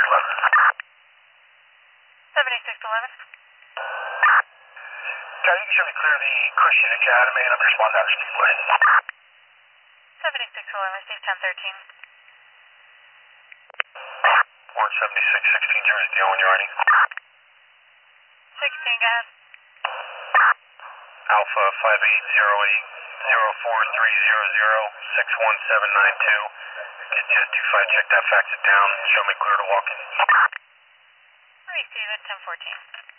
7611. Charlie, you can show me clear the Christian Academy, and I'm just responding out of Speedway. 7611, Steve 1013. Warren 7616, Jersey, deal when you're ready. 16, go ahead. Alpha 5808-04300-61792. Get Jet 25, check that, fax it down, show me clear to walk in. Receive it, 1014.